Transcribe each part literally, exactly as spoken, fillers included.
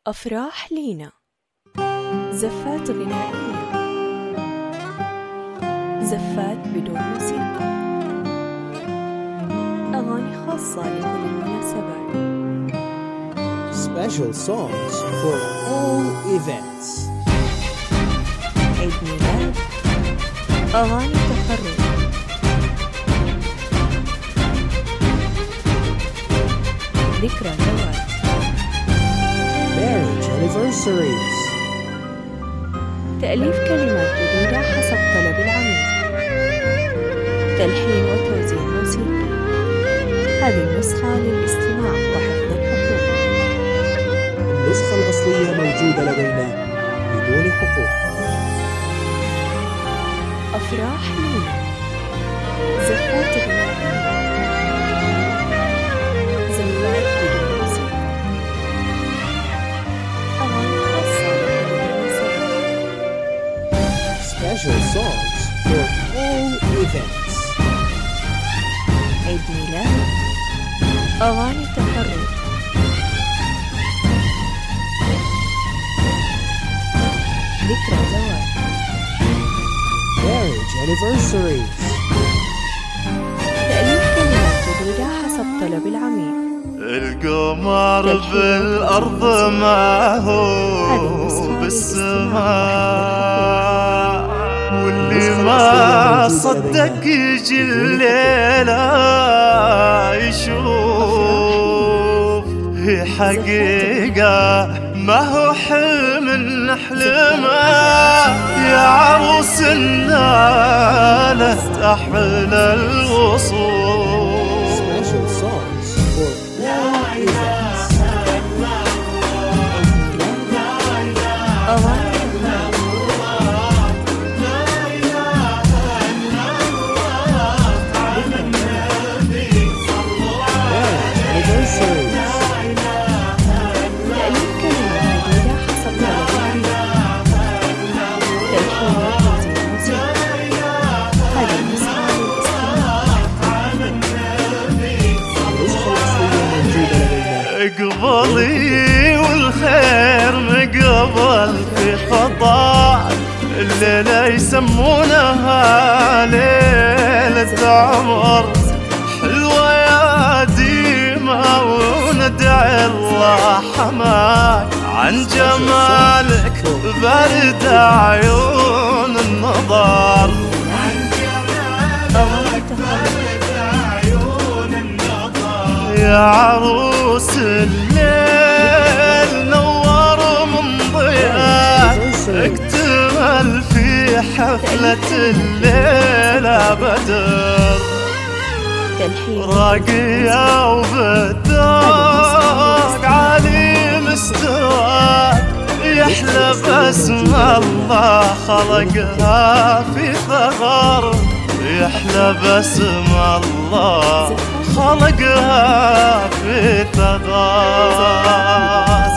أفراح لينا، زفات غنائية، زفات بدون موسيقى، أغاني خاصة لكل المناسبات. Special songs for all events. عيد ميلاد، أغاني تخرج، ذكرى زواج، marriage anniversaries. تأليف كلمات جديدة حسب طلب العميل، تلحين وتوزيع موسيقي. هذه النسخة للاستماع وحفظ الحقوق. النسخة الأصلية موجودة لدينا بدون حقوق. أفراح لينا، زفات غنائية، زفات بدون موسيقى، أغاني خاصة لكل المناسبات. Special songs for all events. عيد ميلاد، أغاني تخرج، ذكرى زواج، marriage anniversaries. تأليف كلمات جديدة حسب طلب العميل. القمر بالأرض ما هو بالسماء، واللي ما صدق يجي الليلة يشوف. هي حقيقة ما هو حلم نحلمه، يا عروس نالت أحلى الوصول. Special songs for all events. أغاني marriage anniversaries. تأليف كلمات جديدة حسب طلب العميل، تلحين وتوزيع موسيقى. هذه النسخة للاستماع. النسخة الأصلية موجودة لدينا. اقبلي والخير مقبل في خطاك، الليلة يسمونها ليلة عمر. حلوة يا ديمة وندعي الله حماك، عن جمالك برد عيون النظر. أغاني تخرج، يا عروس الليل نور من ضياء، اكتمل في حفلة الليلة بدر. تلحين راقية وبالذوق عالي مستواك، يحلى باسم الله خلقها في ثغر. يحلى باسم الله خلقها في ثغر.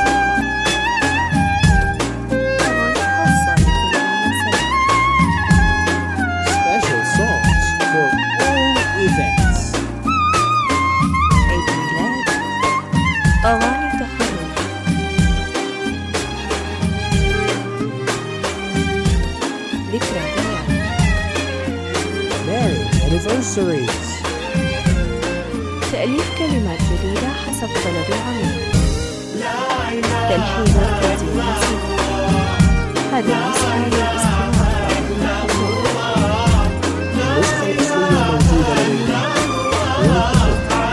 Special songs for all events. عيد ميلاد، أغاني تخرج، ذكرى زواج، marriage anniversaries. تأليف كلمات جديدة حسب طلب العميل، تلحين وتوزيع موسيقى. هذه النسخة للاستماع وحفظ الحقوق. النسخة الأصلية موجودة لدينا بدون حقوق.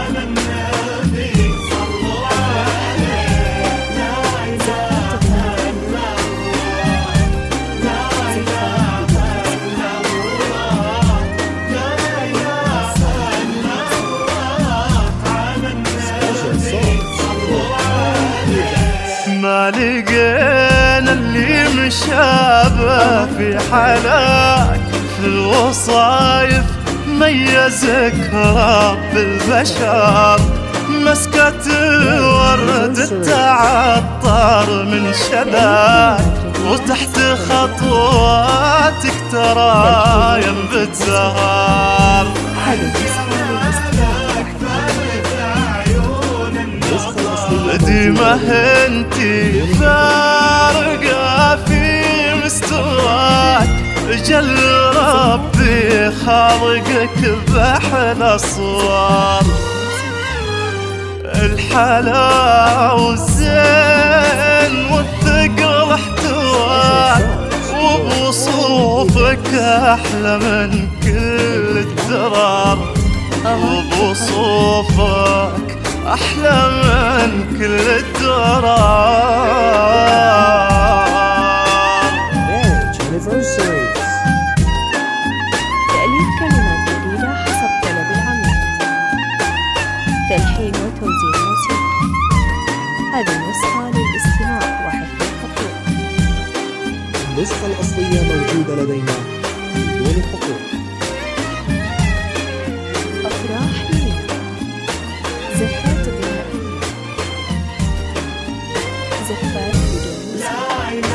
Special songs for all events. ما لقينا اللي مشابه في حلاك، في الوصايف ميزك رب البشر. مسكة ورد تعطر من شذاك، وتحت خطواتك ترى ينبت زهر. هذه النسخة للاستماع وحفظ الحقوق. قديمة انتي فارقة في مستواك، جل ربي خالقك بأحلى صور، الحلا والزين والثقل احتواك، وبوصوفك أحلى من كل الدرر، وبوصوفك أحلى من كل الدرر. Marriage anniversaries. تأليف كلمات جديدة حسب طلب العميل، تلحين وتوزيع موسيقي. هذه نسخة للاستماع وحفظ الحقوق. النسخة الأصلية موجودة لدينا بدون حقوق. أفراح لينا، زفات غنائية، زفات بدون موسيقى،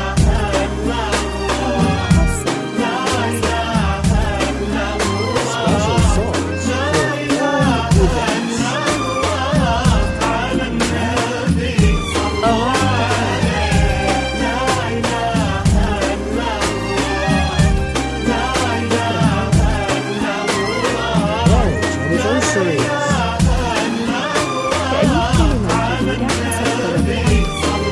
خاصة Special songs for all events. Marriage anniversaries. تأليف كلمات جديدة حسب طلب العميل،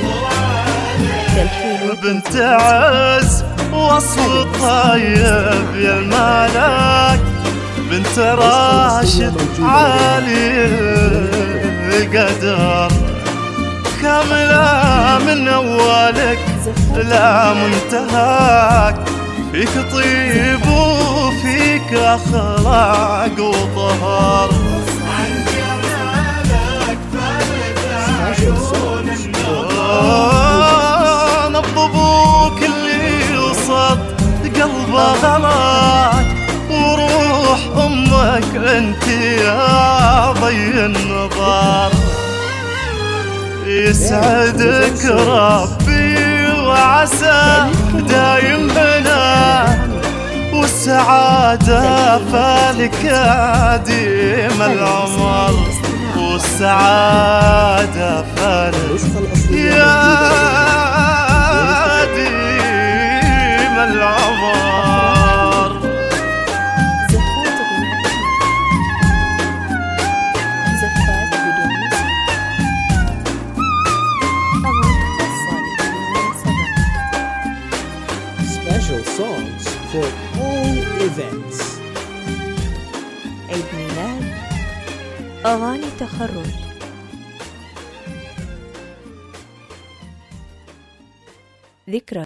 تلحين بنت وتوزيع عز وصل طيب يا الملاك، بنت راشد عالي القدر، كاملة من أولك لا منتهاك، فيك طيب وفيك أخلاق وطهر، Special songs for نبض ابوك اللي وصد قلبه غلاك، وروح امك انت يا ضي النظر، يسعدك ربي وعسى دايم هنا، والسعادة فالك ديم العمر، والسعادة فالك النسخة الأصلية يا موجودة ديم العمر. زفات غنائية، زفات بدون موسيقى، أغاني خاصة لكل مناسبة. Special songs for all events. عيد ميلاد، أغاني تخرج، ذكرى